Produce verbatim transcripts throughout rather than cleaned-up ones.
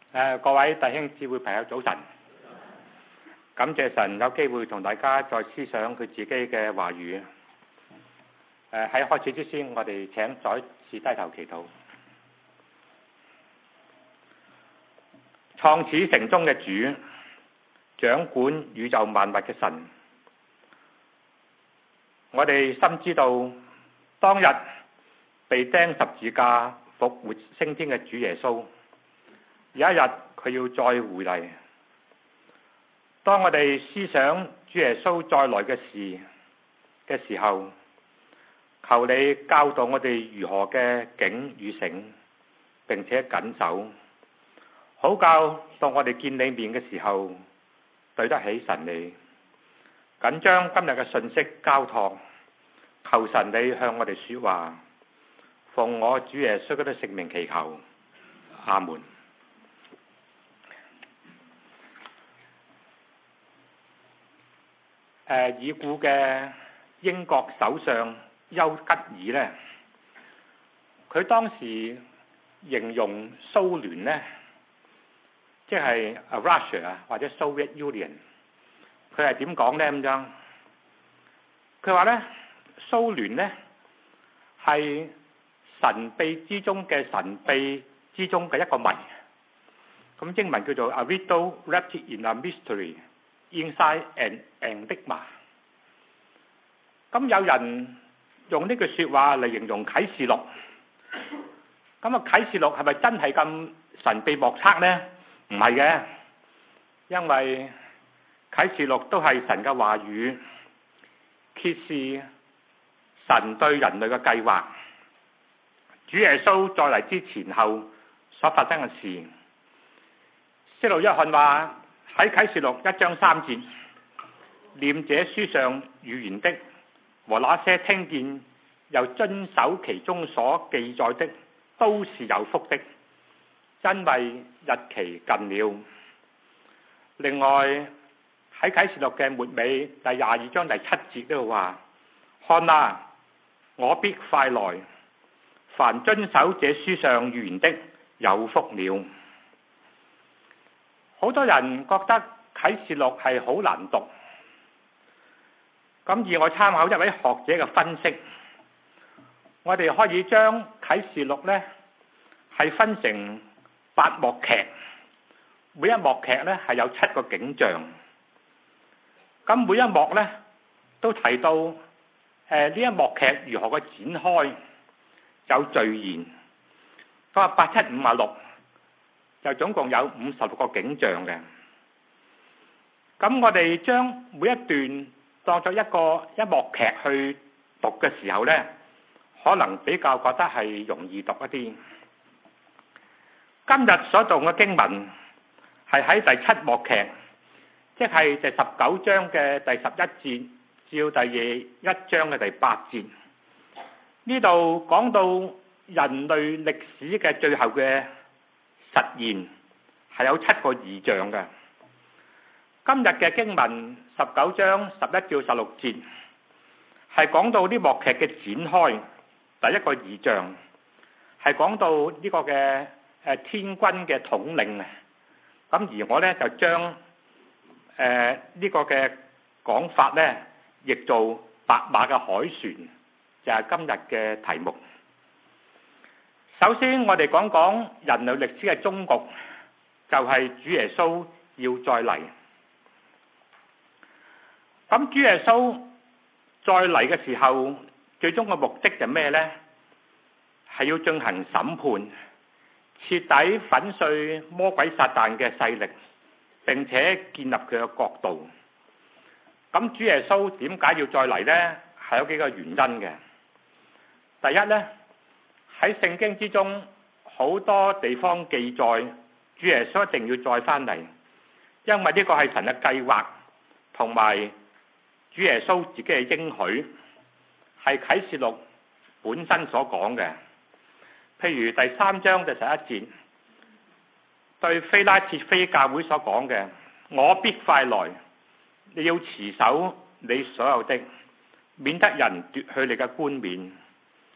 誒，各位弟兄姊妹朋友早晨，感謝神有機會同大家再思想佢自己嘅話語。誒，喺開始之前，我哋請再次低頭祈禱。創始成終嘅主，掌管宇宙萬物嘅神，我哋深知道當日被釘十字架復活升天嘅主耶穌，有一日佢要再回嚟。當我哋思想主耶穌再來嘅事嘅時候，求你教導我哋如何嘅警與醒，並且謹守，好教當我哋見你面嘅時候對得起神你。謹將今日嘅信息交託，求神你向我哋說話，奉我主耶穌嘅聖名祈求，阿門。誒，已故嘅英國首相丘吉爾呢，佢當時形容蘇聯呢，即係 Russia 啊，或者 Soviet Union， 佢係點講呢？咁樣，佢話呢，蘇聯呢係神秘之中嘅神秘之中嘅一個謎，咁英文叫做 A riddle wrapped in a mystery inside an enigma。咁有人用呢句說話嚟形容啟示錄，咁啊啟示錄係咪真係咁神秘莫測呢？唔係嘅，因為啟示錄都係神嘅話語，揭示神對人類嘅計劃，主耶穌再嚟之前後所發生嘅事。使徒約翰話喺啟示錄一章三節，念這書上預言的和那些聽見又遵守其中所記載的，都是有福的，因為日期近了。另外喺啟示錄嘅末尾第廿二章第七節呢度話：看啊，我必快來，凡遵守這書上預言的，有福了。好多人覺得啟示錄係好難讀，咁而我參考一位學者嘅分析，我哋可以將啟示錄呢係分成八幕劇，每一幕劇呢係有七個景象，咁每一幕呢都提到誒呢、呃、一幕劇如何嘅展開，有序言，咁啊八七五啊六，就總共有五十六個景象嘅。咁我哋將每一段當作一個一幕劇去讀嘅時候呢，可能比較覺得係容易讀一啲。今日所讀嘅經文係喺第七幕劇，即係第十九章嘅第十一節至到第一章嘅第八節。呢度講到人類歷史嘅最後嘅實現，係有七個異象嘅。今日嘅經文十九章十一至十六節係講到呢幕劇嘅展開，第一個異象係講到呢個嘅誒天軍嘅統領啊。咁而我呢就將誒呢個嘅講法呢譯做白馬嘅海船，就係今日嘅題目。首先我哋講講人類歷史嘅終局，就係主耶穌要再嚟。咁主耶穌再嚟嘅時候，最終嘅目的係咩呢？係要進行審判，徹底粉碎魔鬼撒旦嘅勢力，並且建立佢嘅國度。咁主耶穌點解要再嚟呢？係有幾個原因嘅。第一呢，喺聖經之中好多地方記載主耶穌一定要再返嚟，因為呢個係神嘅計劃，同埋主耶穌自己嘅應許，係啟示錄本身所講嘅。譬如第三章第十一節對非拉鐵非教會所講嘅：我必快來，你要持守你所有的，免得人奪去你嘅冠冕。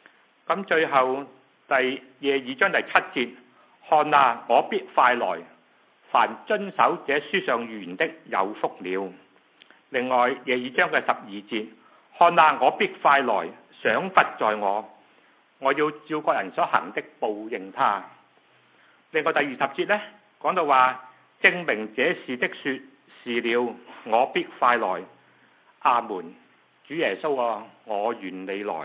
咁最後第廿二章第七節，看啊，我必快來， 凡遵守這書上預言的有福了。另外廿二章嘅十二節，看哪，我必快來，賞罰在我，我要照各人所行的報應他。另外第二十節呢，講到話證明這事的說，是了，我必快來。阿門。主耶穌啊，我願你來。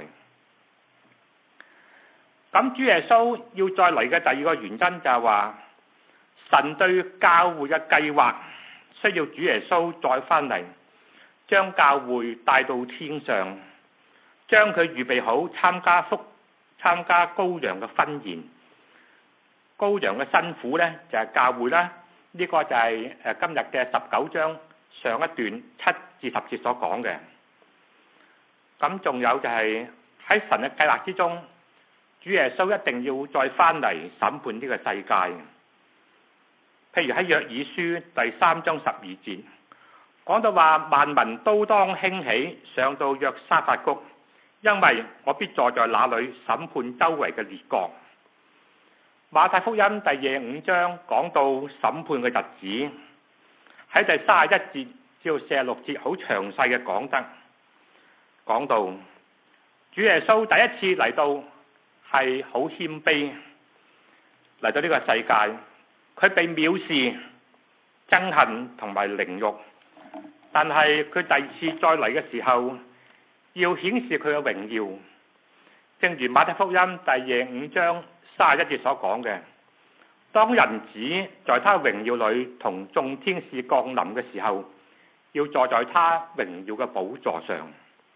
咁主耶穌要再嚟嘅第二個原因就係話，神對教會嘅計劃需要主耶穌再返嚟，將教會帶到天上，將佢預備好參加福參加羔羊嘅婚宴。羔羊嘅新婦呢，就係教會啦，呢、這個就係誒今日嘅十九章上一段七至十節所講嘅。咁仲有就係喺神嘅計劃之中，主耶穌一定要再返嚟審判呢個世界。譬如喺約珥書第三章十二節，講到話萬民都當興起上到約沙法谷，因為我必坐在那裏審判周圍嘅列國。馬太福音第廿五章講到審判嘅日子，喺第三十一節至到四十六節好詳細嘅講得，講到主耶穌第一次嚟到係好謙卑嚟到呢個世界，佢被藐視、憎恨同埋凌辱，但係佢第二次再嚟嘅時候，要顯示佢嘅榮耀，正如馬太福音第廿五章三十一節所講嘅，當人子在他榮耀裏同眾天使降臨嘅時候，要坐在他榮耀嘅寶座上。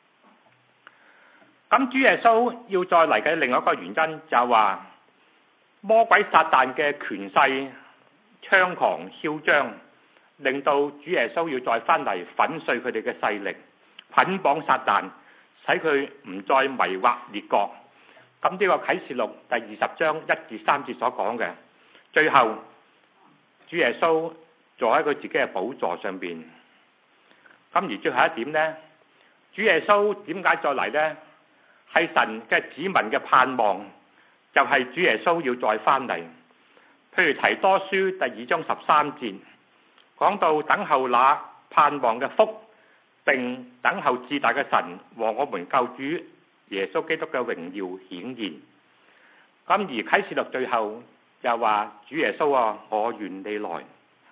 咁主耶穌要再嚟嘅另外一個原因就係話，魔鬼撒旦嘅權勢猖狂囂張，令到主耶穌要再返嚟粉碎佢哋嘅勢力，捆綁撒旦，使佢唔再迷惑列國。咁呢個啟示錄第二十章一至三節所講嘅，最後主耶穌坐喺佢自己嘅寶座上邊。咁而最後一點呢，主耶穌點解再嚟呢？係神嘅子民嘅盼望，就係、是、主耶穌要再返嚟。譬如提多書第二章十三節，講到等候那盼望嘅福，並等候至大嘅神和我們救主耶穌基督嘅榮耀顯現。咁而啟示錄最後又話，主耶穌啊，我願你來。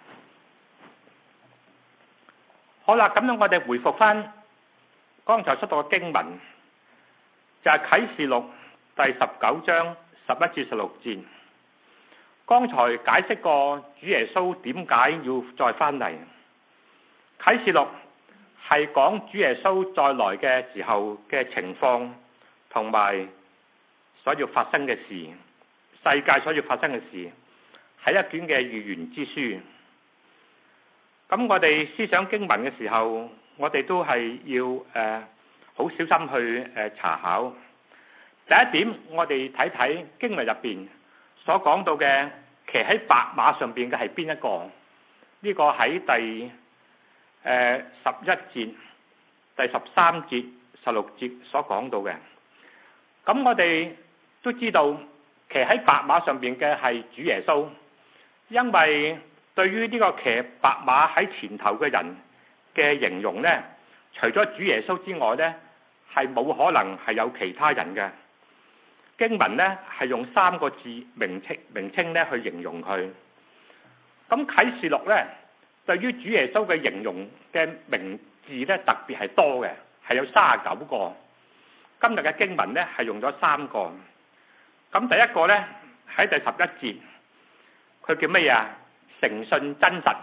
好啦，咁樣我哋回復翻剛才出到嘅經文，就係、是、啟示錄第十九章十一至十六節。剛才解釋過主耶穌點解要再翻嚟。啟示錄係講主耶穌再來嘅時候嘅情況，同埋所要發生嘅事，世界所要發生嘅事，係一卷嘅預言之書。咁我哋思想經文嘅時候，我哋都係要誒好、呃、小心去誒、呃、查考。第一點，我哋睇睇經文入邊所講到嘅騎喺白馬上邊嘅係邊一個？呢、這個喺第誒十一節、第十三節、十六節所講到嘅。咁我哋都知道騎喺白馬上邊嘅係主耶穌，因為對於呢個騎白馬喺前頭嘅人嘅形容呢，除咗主耶穌之外呢，係冇可能係有其他人嘅。經文呢係用三個字名稱名稱呢去形容佢。咁啟示錄呢，對於主耶穌嘅形容嘅名字呢，特別係多嘅，係有三十九個。今日嘅經文呢係用咗三個。咁第一個呢，喺第十一節，佢叫咩啊？誠信真實。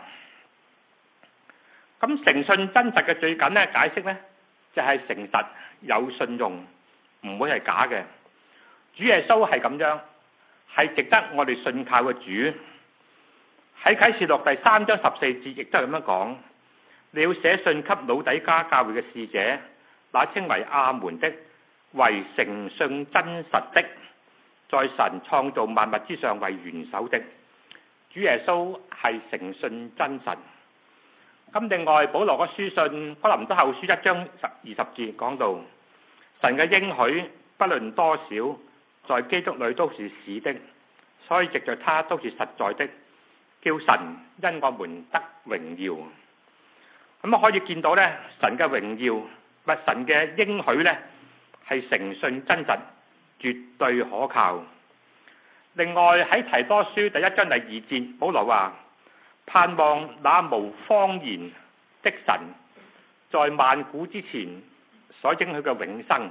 咁誠信真實嘅最緊呢解釋呢，就係、是、誠實有信用，唔會係假嘅。主耶穌係咁樣，係值得我哋信靠嘅主。喺啟示錄第三章十四節亦都係咁樣講，你要寫信給老底嘉教會嘅使者，那稱為阿門的，為誠信真實的，在神創造萬物之上為元首的。主耶穌係誠信真實。咁另外保羅嘅書信哥林多後書一章二十節講到，神嘅應許不論多少，在基督裏都是是的，所以藉着他都是實在的， 叫神因我們得榮耀。咁啊可以見到咧，神嘅榮耀或神嘅應許咧係誠信真實，絕對可靠。另外喺提多書第一章第二節，保羅話：盼望那無謊言的神，在萬古之前所應許嘅永生。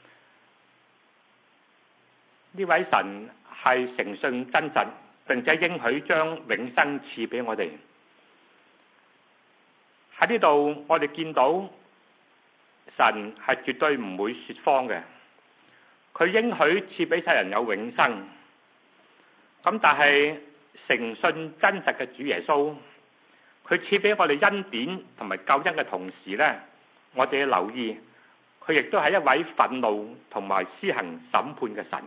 呢位神係誠信真實，並且應許將永生賜俾我哋。喺呢度我哋見到神係絕對唔會說謊嘅，佢應許賜俾世人有永生。咁但係誠信真實嘅主耶穌，佢賜俾我哋恩典同埋救恩嘅同時呢，我哋要留意，佢亦都係一位憤怒同埋施行審判嘅神。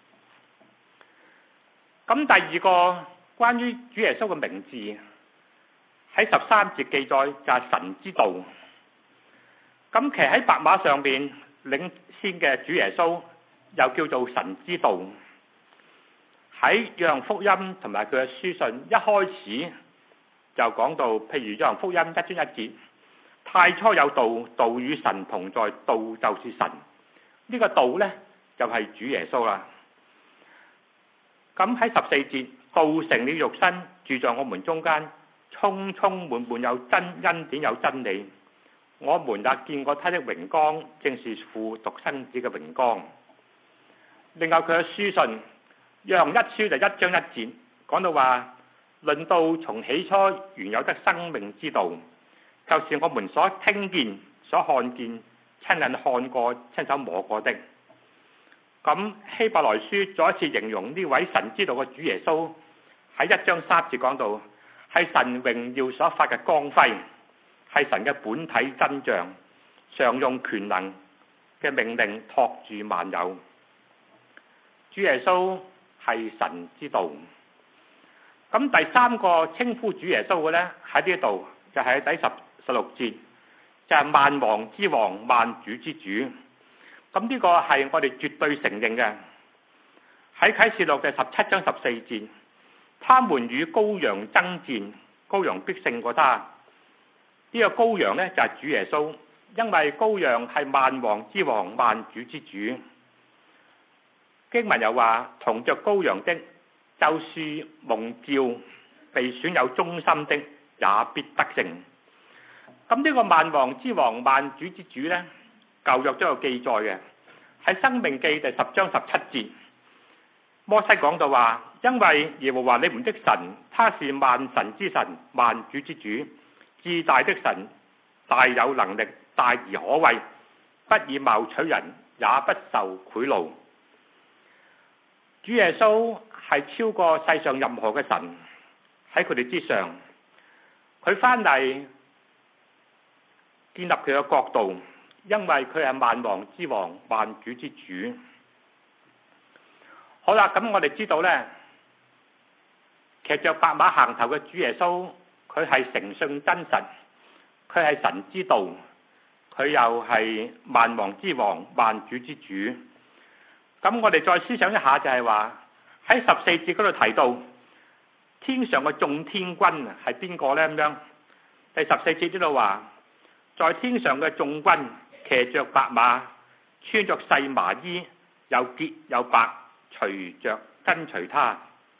咁第二個關於主耶穌嘅名字，喺十三節記載就係神之道。咁騎喺白馬上邊領先嘅主耶穌，又叫做神之道。喺約翰福音同埋佢嘅書信一開始就講到，譬如約翰福音一章一節，太初有道，道與神同在，道就是神。呢、這個道呢，就係、是、主耶穌啦。咁喺十四節，道成了肉身，住在我們中間，充充滿滿有真恩典有真理。我們也見過他的榮光，正是父獨生子嘅榮光。另外佢嘅書信約翰一書就一章一節講到話，論到從起初原有的生命之道，就是我們所聽見、所看見、親眼看過、親手摸過的。咁希伯來書再一次形容呢位神之道嘅主耶穌，喺一章三節講到，係神榮耀所發嘅光輝，係神嘅本體真像，常用權能嘅命令托住萬有。主耶穌係神之道。咁第三個稱呼主耶穌嘅呢，喺呢度就係、是、喺第十十六節，就係、是、萬王之王、萬主之主。咁呢個係我哋絕對承認嘅。喺啟示錄嘅十七章十四節，他們與羔羊爭戰，羔羊必勝過他。呢、這個羔羊呢，就係、是、主耶穌，因為羔羊係萬王之王、萬主之主。經文又話，同着羔羊的，就是蒙召被選有忠心的，也必得勝。咁呢個萬王之王、萬主之主呢，舊約都有記載嘅。喺申命記第十章十七節，摩西講到話，因為耶和華你們的神，他是萬神之神、萬主之主，至大的神，大有能力，大而可畏，不以貌取人，也不受賄賂。主耶穌係超過世上任何嘅神，喺佢哋之上。佢翻嚟建立佢嘅國度，因為佢係萬王之王、萬主之主。好啦，咁我哋知道呢，騎着白馬行頭嘅主耶穌，佢係誠信真實，佢係神之道，佢又係萬王之王、萬主之主。咁我哋再思想一下，就係話喺十四節嗰度提到天上嘅眾天軍係邊個呢？咁樣第十四節呢度話，在天上嘅眾軍騎着白馬，穿着細麻衣，又潔又白，隨着跟隨他。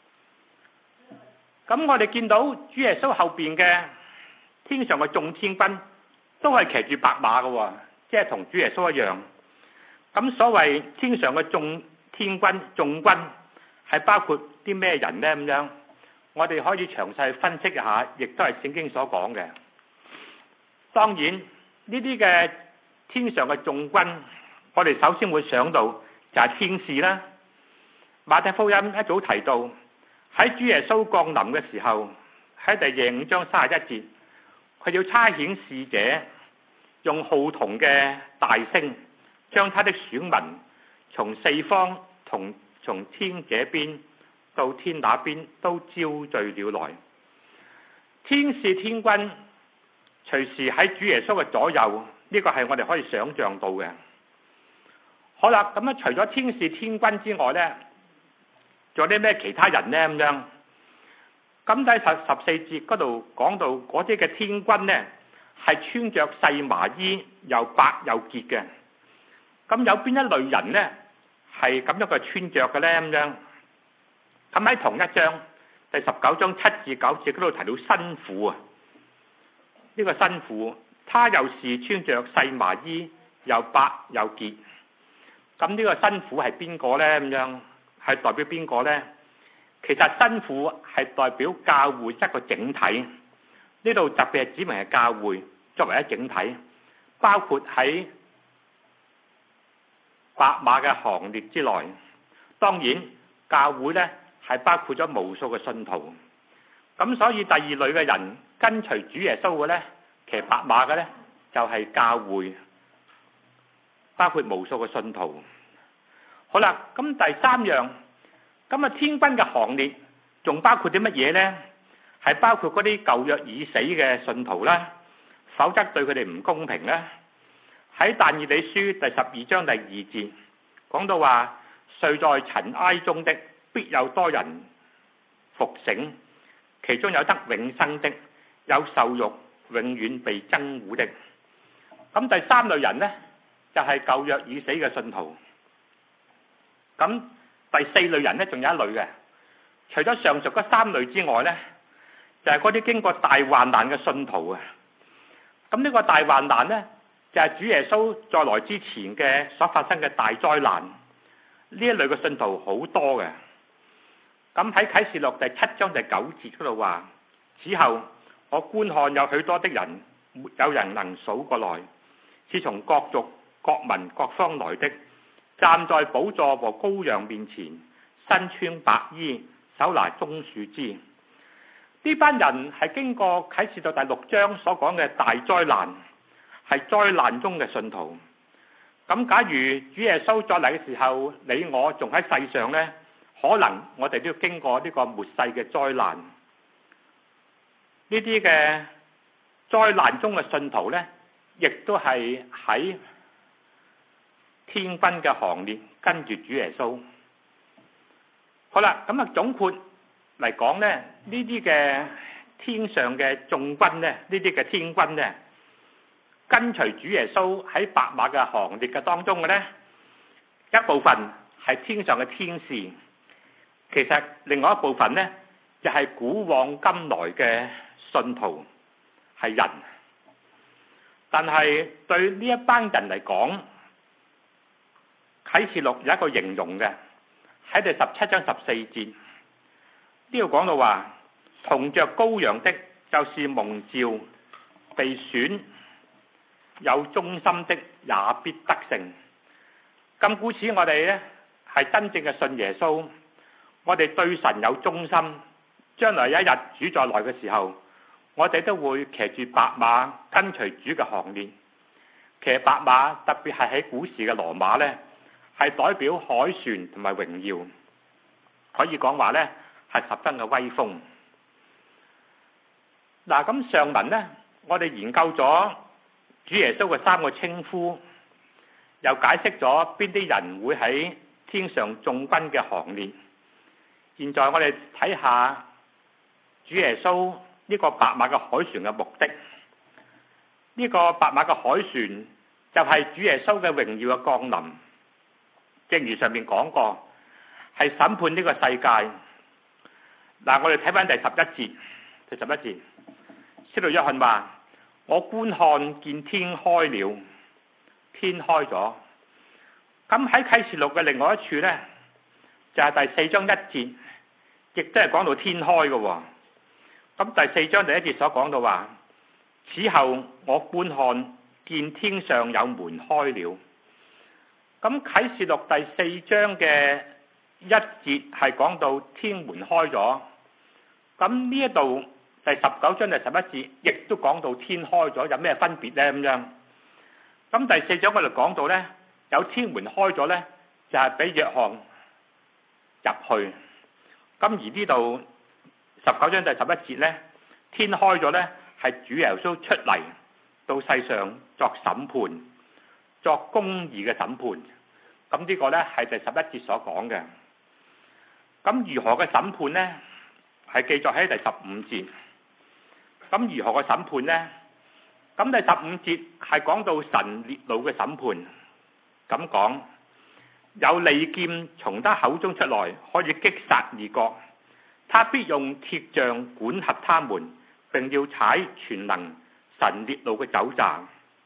咁我哋見到主耶穌後邊嘅天上嘅眾天軍都係騎住白馬嘅，即係同主耶穌一樣。咁所謂天上嘅眾天軍、眾軍係包括啲咩人呢？咁樣我哋可以詳細分析一下，亦都係聖經所講嘅。當然呢啲嘅天上嘅眾軍，我哋首先會想到就係天使啦。馬太福音一早提到，喺主耶穌降臨嘅時候，喺第廿五章三十一節，佢要差遣使者，用號筒嘅大聲，將他的選民從四方同從天這邊到天那邊都招聚了來。天使天軍隨時喺主耶穌嘅左右，呢個係我哋可以想象到嘅。好啦，咁樣除咗天使天軍之外呢，仲有啲咩其他人呢？咁樣咁喺十十四節嗰度講到嗰啲嘅天軍呢，係穿着細麻衣，又白又潔嘅。咁有邊一類人呢係咁樣嘅穿着嘅呢？咁樣，咁喺同一章第十九章七至九節嗰度提到新婦啊，呢、這個新婦，他又是穿着細麻衣，又白又潔。咁呢個新婦係邊個呢？咁樣係代表邊個呢？其實新婦係代表教會一個整體，呢度特別係指明係教會作為一整體，包括喺白馬嘅行列之內。當然教會呢係包括咗無數嘅信徒，咁所以第二類嘅人跟隨主耶穌嘅呢，騎白馬嘅呢，就係、是、教會，包括無數嘅信徒。好啦，咁第三樣，咁啊天軍嘅行列仲包括啲乜嘢呢？係包括嗰啲舊約已死嘅信徒啦，否則對佢哋唔公平啦。喺但以理書第十二章第二節講到話，睡在塵埃中的必有多人復醒，其中有得永生的，有受辱永遠被憎惡的。咁第三類人呢，就係、是、舊約已死嘅信徒。咁第四類人呢，仲有一類嘅，除咗上述嗰三類之外呢，就係嗰啲經過大患難嘅信徒啊。咁呢個大患難呢，就係、是、主耶穌再來之前嘅所發生嘅大災難。呢一類嘅信徒好多嘅。咁喺啟示錄第七章第九節嗰度話，此後我觀看有許多的人，沒有人能數過來，是從各族、各民、各方來的，站在寶座和羔羊面前，身穿白衣，手拿棕樹枝。呢班人係經過啟示錄第六章所講嘅大災難，係災難中嘅信徒。咁假如主耶穌再嚟嘅時候，你我仲喺世上呢，可能我哋都要經過呢個末世嘅災難。呢啲嘅災難中嘅信徒呢，亦都係喺天軍嘅行列跟住主耶穌。好啦，咁啊總括嚟講呢，呢啲嘅天上嘅眾軍呢，呢啲嘅天軍呢，跟隨主耶穌喺白馬嘅行列嘅當中嘅呢，一部分係天上嘅天使，其實另外一部分呢，就係、是、古往今來嘅信徒，係人。但係對呢一班人嚟講，啟示錄有一個形容嘅，喺第十七章十四節呢度講到話，同着羔羊的，就是蒙召被選有忠心的，也必得勝。咁故此我哋呢係真正嘅信耶穌，我哋對神有忠心，將來一日主再來嘅時候，我哋都會騎住白馬跟隨主嘅行列。騎白馬特別係喺古時嘅羅馬呢，係代表凱旋同埋榮耀，可以講話呢係十分嘅威風。嗱，咁上文呢，我哋研究咗主耶穌嘅三個稱呼，又解釋咗邊啲人會喺天上眾軍嘅行列。現在我哋睇下主耶穌呢個白馬嘅凱旋嘅目的。呢、這個白馬嘅凱旋就係主耶穌嘅榮耀嘅降臨。正如上面講過，係審判呢個世界。嗱，我哋睇翻第十一節，第十一節，使徒約翰話：我觀看見天開了，天開咗。咁喺啟示錄嘅另外一處呢，就係、是、第四章一節，亦都係講到天開嘅。咁第四章第一節所講到話：此後我觀看見天上有門開了。咁啟示錄第四章嘅一節係講到天門開咗。咁呢一度第十九章第十一節亦都講到天開咗，有咩分別呢？咁樣。咁第四章我哋講到呢，有天門開咗呢，就係、是、俾約翰入去。咁而呢度十九章第十一節呢，天開咗呢，係主耶穌出嚟到世上作審判，作公義嘅審判。咁呢個呢，係第十一節所講嘅。咁如何嘅審判呢？ 係記載喺第十五節。咁如何嘅審判呢？咁第十五節係講到神烈怒嘅審判。咁講，有利劍從他口中出來，可以擊殺列國。他必用鐵杖管轄他們，並要踩全能神烈怒嘅酒醡。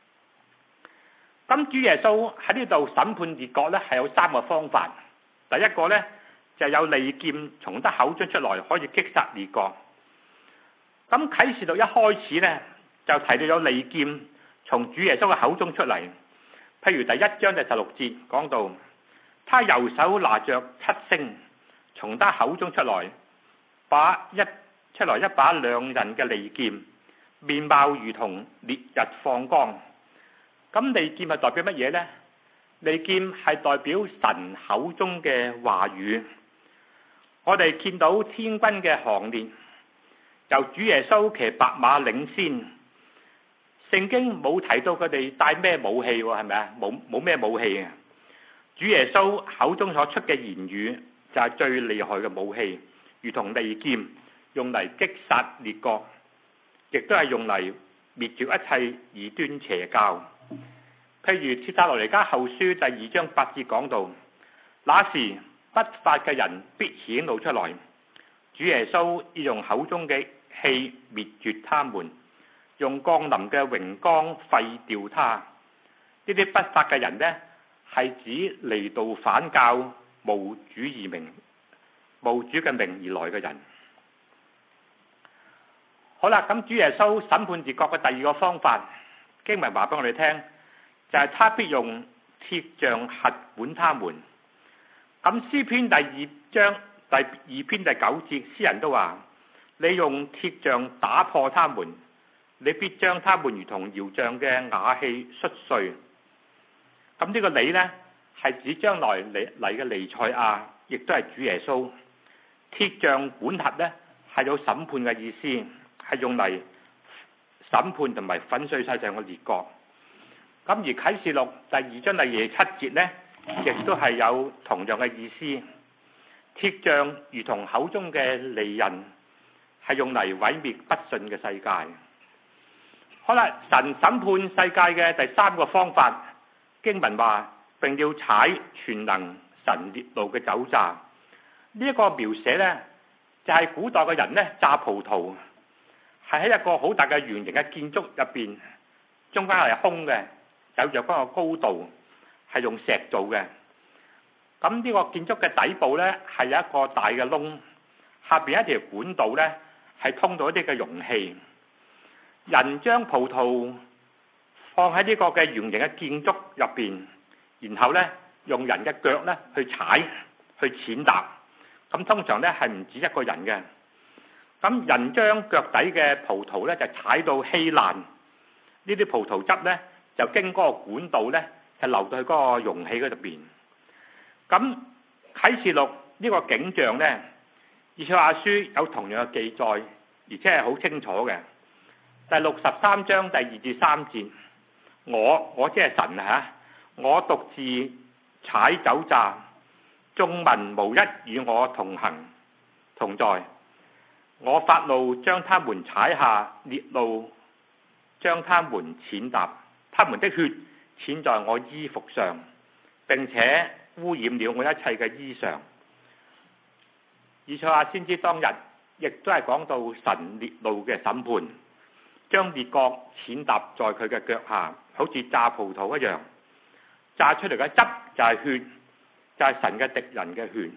咁主耶穌喺呢度審判列國呢，係有三個方法。第一個呢，就係有利劍從他口中出來，可以擊殺列國。咁啟示錄一開始呢，就提到有利劍從主耶穌嘅口中出嚟。譬如第一章第十六節講到，他右手拿着七星，從他口中出來，把一出來一把兩刃嘅利劍，面貌如同烈日放光。咁利劍係代表乜嘢呢？利劍係代表神口中嘅話語。我哋見到天軍嘅行列，由主耶穌騎白馬領先。聖經冇提到佢哋帶咩武器喎，係咪啊？冇冇咩武器嘅。主耶穌口中所出嘅言語就係最厲害嘅武器，如同利劍，用嚟擊殺列國，亦都係用嚟滅絕一切異端邪教。譬如帖撒羅尼迦後書第二章八節講到，那時不法嘅人必顯露出來，主耶穌要用口中嘅氣滅絕他們，用降臨嘅榮光廢掉他。呢啲不法嘅人呢，係指離道反教、冒主而名、冒主嘅名而來嘅人。好啦，咁主耶穌審判列國嘅第二個方法，經文話俾我哋聽，就係、是、他必用鐵杖轄管他們。咁詩篇第二章第二篇第九節，詩人都話：你用鐵杖打破他們，你必將他們如同窯匠嘅瓦器摔碎。咁呢個你呢，係指將來嚟嚟嘅彌賽亞，亦都係主耶穌。鐵杖管轄呢，係有審判嘅意思，係用嚟審判同埋粉碎世上嘅列國。咁而啟示錄第二章第二十七節呢，亦都係有同樣嘅意思。鐵杖如同口中嘅利刃，係用嚟毀滅不信嘅世界。好啦，神審判世界嘅第三個方法，經文話並要踩全能神烈怒嘅酒醡。呢一個描寫呢，就係古代嘅人呢，榨葡萄，係喺一個好大嘅圓形嘅建築入邊，中間係空嘅，有若干個高度，係用石做嘅。咁呢個建築嘅底部呢，係有一個大嘅窿，下邊一條管道呢，係通到一啲嘅容器。人將葡萄放喺呢個嘅圓形嘅建築入邊，然後呢，用人嘅腳呢去踩、去踐踏。咁通常呢，係唔止一個人嘅。咁人將腳底嘅葡萄呢，就踩到稀爛，呢啲葡萄汁呢，就經嗰個管道呢，就流到去嗰個容器嗰度邊。咁啟示錄呢個景象呢，以賽亞書有同樣嘅記載，而且係好清楚嘅。第六十三章第二至三節，我我即係神啊！我獨自踩酒醡，眾民無一與我同行同在。我發怒將他們踩下，烈怒將他們踐踏，他們的血濺在我衣服上，並且污染了我一切嘅衣裳。以賽亞先知當日亦都係講到神烈怒嘅審判，將列國踐踏在佢嘅腳下，好似榨葡萄一樣，榨出嚟嘅汁就係血，就係、是、神嘅敵人嘅血。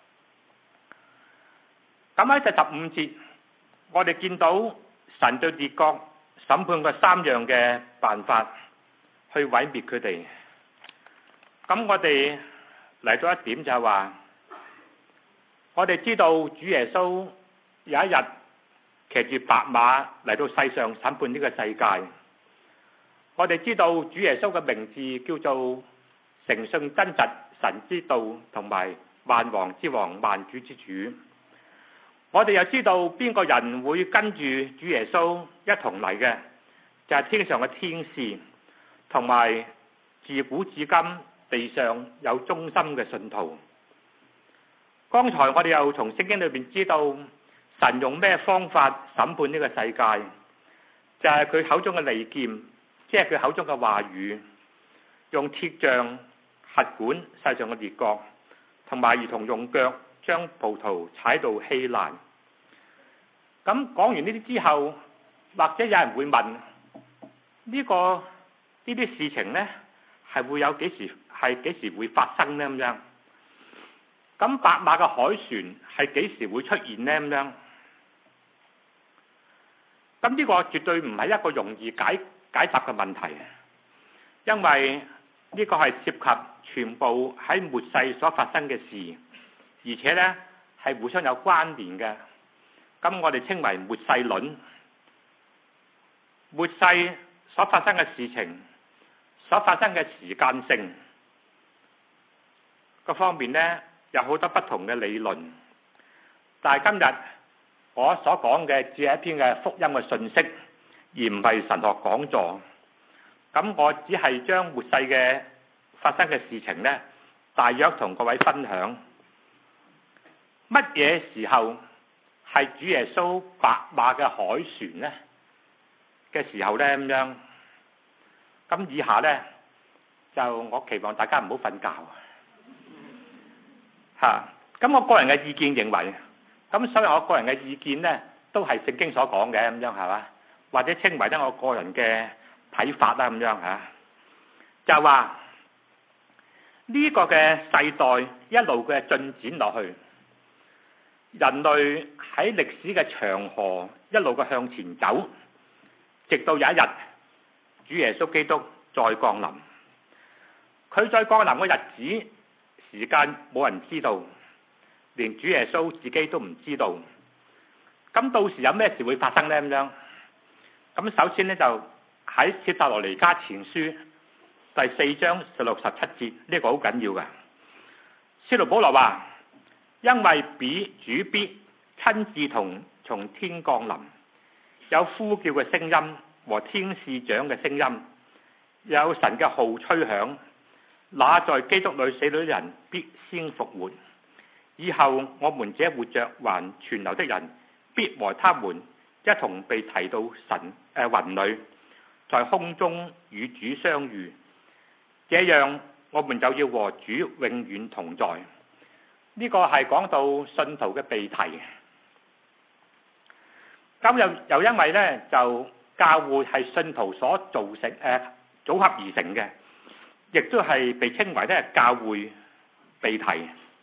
咁喺第十五節，我哋見到神對列國審判嘅三樣嘅辦法，去毀滅佢哋。咁我哋嚟到一點就係話，我哋知道主耶穌有一日騎住白馬嚟到世上審判呢個世界。我哋知道主耶穌嘅名字叫做誠信真實神之道，同埋萬王之王萬主之主。我哋又知道邊個人會跟住主耶穌一同嚟嘅，就係、是、天上嘅天使，同埋自古至今地上有忠心嘅信徒。剛才我哋又從聖經裏邊知道， 神用咩方法審判呢個世界？就係佢口中嘅利劍，即係佢口中嘅話語，用鐵杖轄管世上嘅列國，同埋如同用腳將葡萄踩到稀爛。咁講完呢啲之後，或者有人會問：呢個呢啲事情呢，係會有幾時係幾時會發生呢？咁樣，咁白馬嘅海船係幾時會出現呢？咁樣，咁呢個絕對唔係一個容易解解答嘅問題，因為呢個係涉及全部喺末世所發生嘅事，而且呢係互相有關聯嘅。咁我哋稱為末世論。末世所發生嘅事情，所發生嘅時間性各方面呢，有好多不同嘅理論。但係今日我所講嘅只係一篇嘅福音嘅信息，而唔係神學講座。咁我只係將末世嘅發生嘅事情呢，大約同各位分享。乜嘢時候係主耶穌白馬嘅海船呢嘅時候呢？咁樣，咁以下呢，就我期望大家唔好瞓覺嚇。咁我個人嘅意見認為，咁所以我個人嘅意見呢，都係聖經所講嘅咁樣係嘛，或者稱為咧我個人嘅睇法啦咁樣嚇。就話呢個嘅世代一路嘅進展落去，人類喺歷史嘅長河一路嘅向前走，直到有一日主耶穌基督再降臨。佢再降臨嘅日子時間冇人知道，連主耶穌自己都唔知道。咁到時有咩事會發生呢？咁樣，咁首先呢，就喺帖撒羅尼迦前書第四章十六十七節，呢個好緊要嘅。使徒保羅話：因為彼主必親自同從天降臨，有呼叫嘅聲音和天使長嘅聲音，有神嘅號吹響，那在基督裏死了的人必先復活。以後我們這活着還存留的人，必和他們一同被提到神誒、呃、雲裏，在空中與主相遇。這樣我們就要和主永遠同在。呢、這個係講到信徒嘅被提。咁又又因為呢，就教會係信徒所造成誒、呃、組合而成嘅，亦都係被稱為咧教會被提。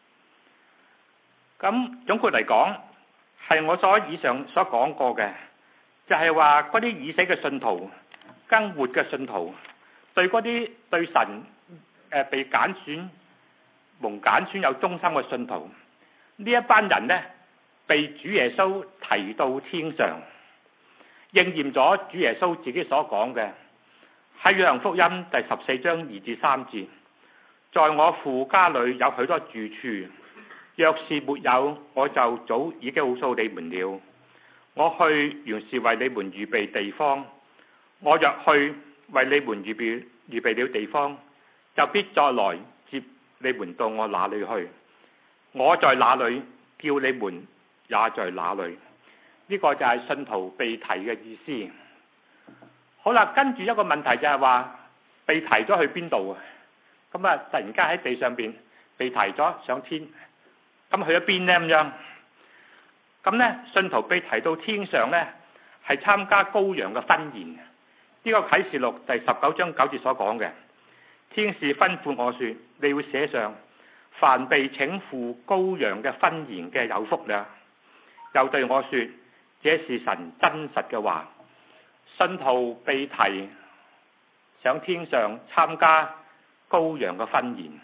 咁總括嚟講，係我所以上所講過嘅，就係話嗰啲已死嘅信徒、更活嘅信徒，對嗰啲對神誒、呃、被揀選、蒙揀選有忠心嘅信徒，呢一班人呢，被主耶穌提到天上，應驗咗主耶穌自己所講嘅，喺約翰福音第十四章二至三節，在我父家裏有許多住處，若是沒有，我就早已經告訴你們了。我去原是為你們預備地方，我若去為你們預備預備了地方，就必再來接你們到我那裏去。我在那裏，叫你們也在那裏。呢、這個就係信徒被提嘅意思。好啦，跟住一個問題就係話，被提咗去邊度啊？咁啊，突然間喺地上邊被提咗上天。咁去咗邊呢？咁樣，咁呢，信徒被提到天上呢，係參加羔羊嘅婚宴。呢、這個啟示錄第十九章九節所講嘅，天使吩咐我說：你要寫上，凡被請赴羔羊嘅婚宴嘅有福了。又對我說：這是神真實嘅話。信徒被提上天上參加羔羊嘅婚宴。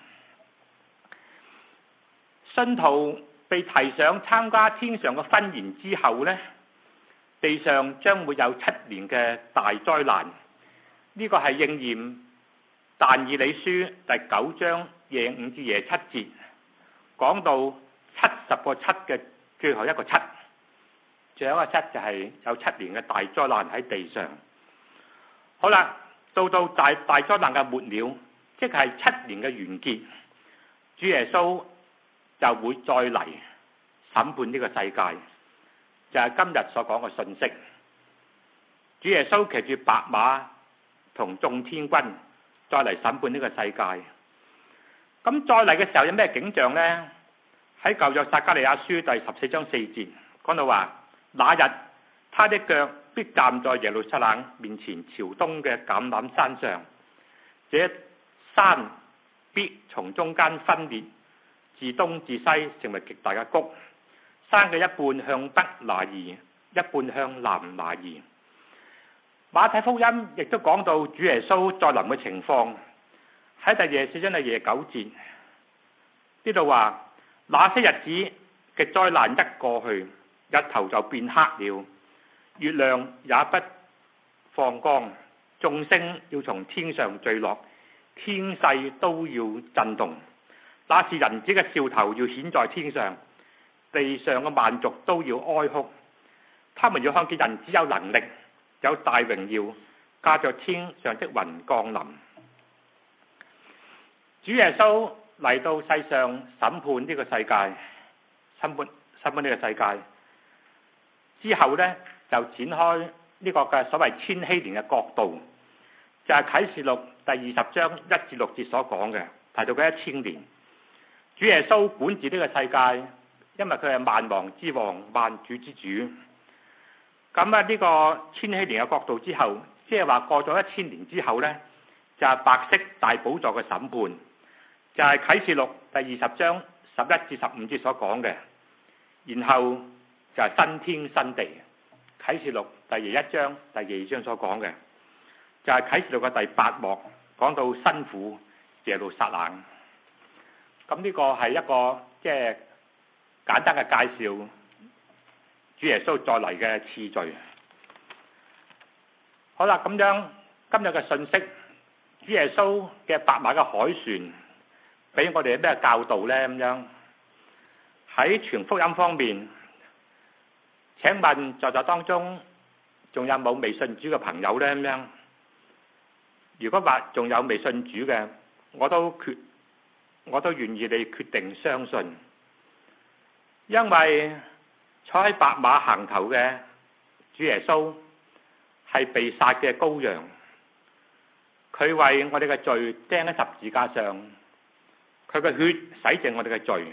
信徒被提上參加天上嘅婚宴之後呢，地上將會有七年嘅大災難。呢、這個係應驗但以理書第九章廿五至廿七節，講到七十個七嘅最後一個七，最後一個七就係有七年嘅大災難喺地上。好啦，到到大大災難嘅末了，即係七年嘅完結，主耶穌就會再嚟審判呢個世界， 就係今日所講嘅信息。主耶穌騎住白馬同眾天軍再嚟審判呢個世界。咁再嚟嘅時候有咩景象呢？喺舊約撒迦利亞書第十四章四節講到話，那日他的腳必站在耶路撒冷面前朝東嘅橄欖山上，這山必從中間分裂，自東至西成為極大嘅谷，山嘅一半向北挪移，一半向南挪移。馬太福音亦都講到主耶穌再臨嘅情況，喺第廿四章嘅廿九節呢度話，那些日子嘅災難一過去，日頭就變黑了，月亮也不放光，眾星要從天上墜落，天勢都要震動。那是人子嘅兆頭要顯在天上，地上嘅萬族都要哀哭，他們要看見人子有能力，有大榮耀，駕着天上的雲降臨。主耶穌嚟到世上審判呢個世界，審判審判呢個世界之後呢，就展開呢個嘅所謂千禧年嘅國度，就係啟示錄第二十章一至六節所講嘅，提到嘅一千年。主耶穌管治呢個世界，因為佢係萬王之王、萬主之主。咁啊，呢個千禧年嘅國度之後，即係話過咗一千年之後呢，就係白色大寶座嘅審判，就係啟示錄第二十章十一至十五節所講嘅。然後就係新天新地，啟示錄第二一章第二章所講嘅，就係啟示錄嘅第八幕講到新婦耶路撒冷。咁呢個係一個即係簡單嘅介紹主耶穌再嚟嘅次序。好啦，咁樣今日嘅信息，主耶穌嘅白馬嘅海船俾我哋咩教導呢？咁樣喺傳福音方面，請問在座當中仲有冇未信主嘅朋友呢？咁樣如果話仲有未信主嘅，我都決我都願意你決定相信，因為坐喺白馬行頭嘅主耶穌係被殺嘅羔羊，佢為我哋嘅罪釘喺十字架上，佢嘅血洗淨我哋嘅罪。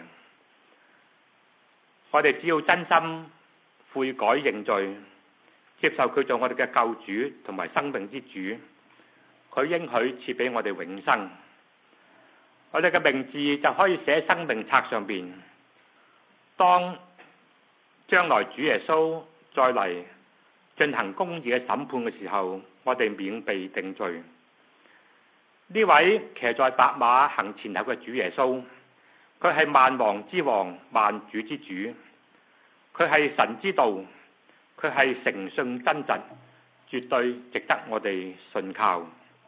我哋只要真心悔改認罪，接受佢做我哋嘅救主同埋生命之主，佢應許賜俾我哋永生。我哋嘅名字就可以寫喺生命冊上邊。當將來主耶穌再嚟進行公義嘅審判嘅時候，我哋免被定罪。呢位騎在白馬行前頭嘅主耶穌，佢係萬王之王、萬主之主，佢係神之道，佢係誠信真實，絕對值得我哋信靠。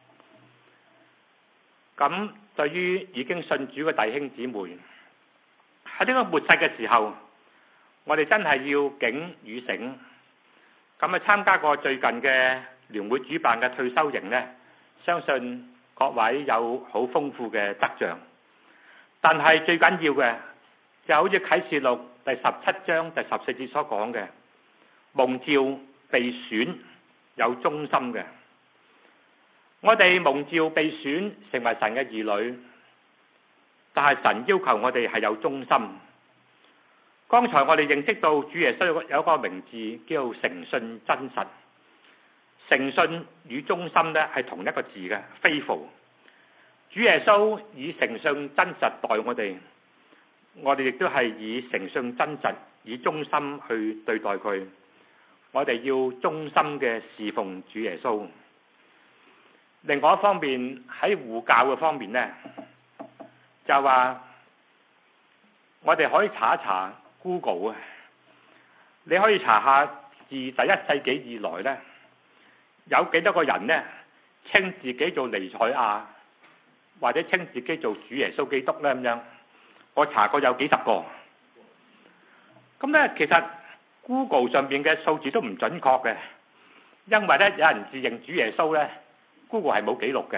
咁對於已經信主嘅弟兄姊妹，喺呢個末世嘅時候，我哋真係要警與醒。咁啊，參加過最近嘅聯會主辦嘅退休營呢，相信各位有好豐富嘅得著。但係最緊要嘅就好似啟示錄第十七章第十四節所講嘅，蒙召被選有忠心嘅。我哋蒙召被選成為神嘅兒女，但係神要求我哋係有忠心。剛才我哋認識到主耶穌有一個名字叫誠信真實，誠信與忠心咧係同一個字嘅 faithful。主耶穌以誠信真實待我哋，我哋亦都係以誠信真實以忠心去對待佢。我哋要忠心嘅侍奉主耶穌。另外一方面，喺護教嘅方面呢，就話我哋可以查一查 Google 啊，你可以查下自第一世紀以來呢，有幾多個人呢稱自己做彌賽亞，或者稱自己做主耶穌基督呢？咁樣，我查過有幾十個。咁呢，其實 Google 上邊嘅數字都唔準確嘅，因為呢有人自認主耶穌呢。Google 係冇記錄嘅。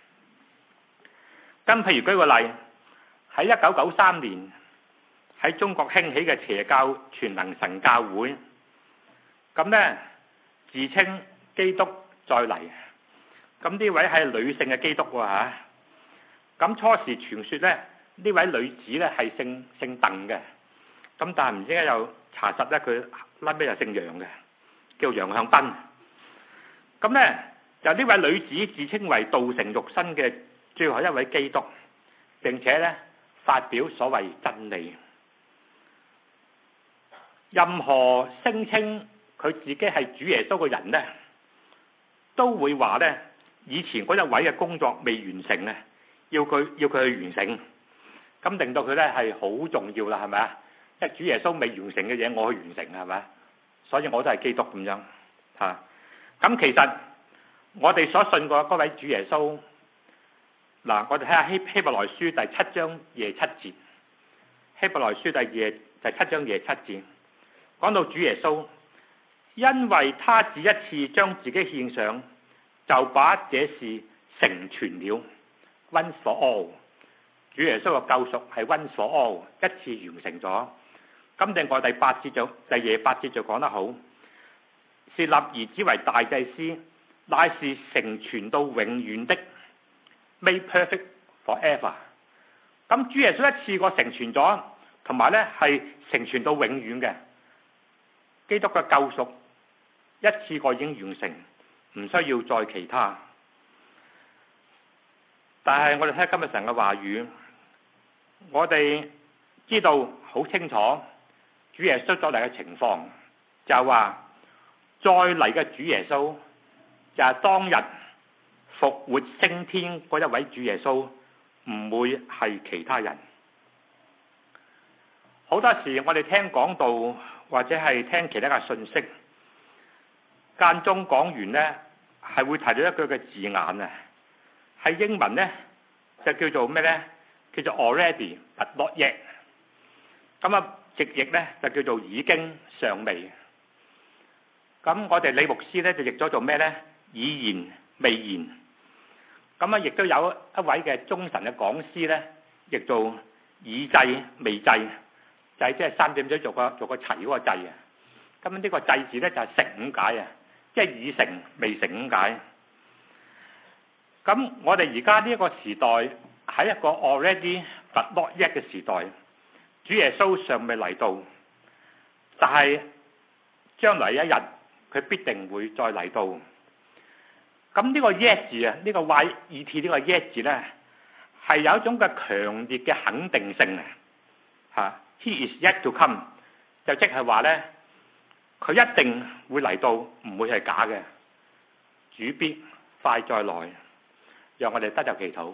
咁譬如舉個例，喺一九九三年喺中國興起嘅邪教全能神教會， 咁呢，自稱基督再嚟。咁呢位係女性嘅基督喎嚇。咁初時傳說呢，呢位女子呢係姓姓鄧嘅。咁但係唔知點解又查實呢，佢拉尾又姓楊嘅，叫楊向斌。咁呢，就呢位女子自稱為道成肉身嘅最後一位基督，並且呢發表所謂真理。任何聲稱佢自己係主耶穌嘅人呢，都會話呢，以前嗰一位嘅工作未完成呢，要佢要佢去完成，咁令到佢呢係好重要啦，係咪啊？即係主耶穌未完成嘅嘢，我去完成係咪？所以我都係基督咁樣嚇。咁其實我哋所信過嗰位主耶穌，嗱，我哋睇下希希伯來書第七章廿七節。希伯來書第二第七章廿七節講到主耶穌，因為他只一次將自己獻上，就把這事成全了 ，once for all。主耶穌嘅救贖係 once for all，一次完成咗。咁另外第八節就第廿八節就講得好，是立兒子為大祭司，乃是成全到永遠的 ，made perfect forever。咁主耶穌一次過成全咗，同埋咧係成全到永遠嘅。基督嘅救贖一次過已經完成，唔需要再其他。但係我哋睇下今日神嘅話語，我哋知道好清楚主耶穌再嚟嘅情況，就係話再嚟嘅主耶穌就係當日復活升天嗰一位主耶穌，唔會係其他人。好多時我哋聽講道或者係聽其他嘅信息，間中講完呢係會提到一句嘅字眼啊，喺英文呢就叫做咩呢？叫做 already but not yet。咁啊直譯呢就叫做已經尚未。咁我哋李牧師呢就譯咗做咩呢？已然未然。咁啊亦都有一位嘅中神嘅講師呢，譯做已製未製。就係即係三點水做個做個齊嗰個制啊！咁呢個制字咧就係成咁解啊，即係已成未成咁解。咁我哋而家呢一個時代喺一個 already but not yet 嘅時代，主耶穌尚未嚟到，但係將來一日佢必定會再嚟到。咁呢個 yet 字啊，呢個 yet 呢個 yet 字咧係有一種嘅強烈嘅肯定性啊！嚇。He is yet to come， 就即係話呢，佢一定會嚟到，唔會係假嘅。主必快再來，讓我哋得着祈禱。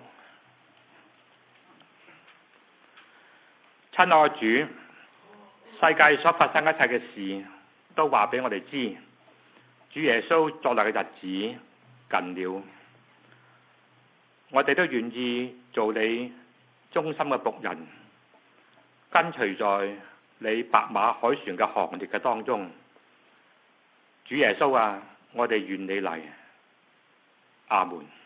親愛的主，世界所發生一切嘅事，都話俾我哋知，主耶穌作嚟嘅日子近了。我哋都願意做你忠心嘅僕人，跟隨在你白馬海船嘅行列嘅當中。主耶穌啊，我哋願你嚟。阿門。